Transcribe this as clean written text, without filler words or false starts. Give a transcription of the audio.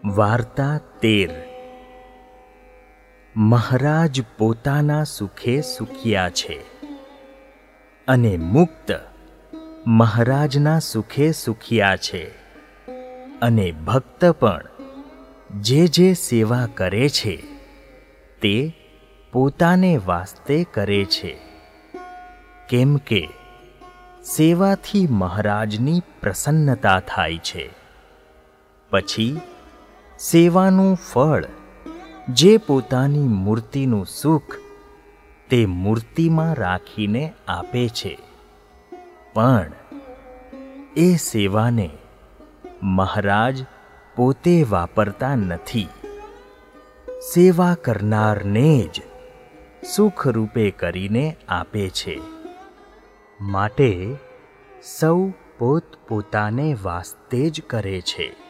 વાર્તા 13 મહારાજ પોતાના સુખે સુખિયા છે અને મુક્ત મહારાજના સુખે સુખિયા છે અને ભક્ત પણ જે સેવા કરે છે તે પોતાને વાસ્તે કરે છે, કેમ કે સેવાથી મહારાજની પ્રસન્નતા થાય છે. પછી સેવાનું ફળ જે પોતાની મૂર્તિનું સુખ તે મૂર્તિમાં રાખીને આપે છે, પણ એ સેવાને મહારાજ પોતે વાપરતા નથી. સેવા કરનારને જ સુખ રૂપે કરીને આપે છે. માટે સૌ પોતપોતાને વાસ્તે જ કરે છે.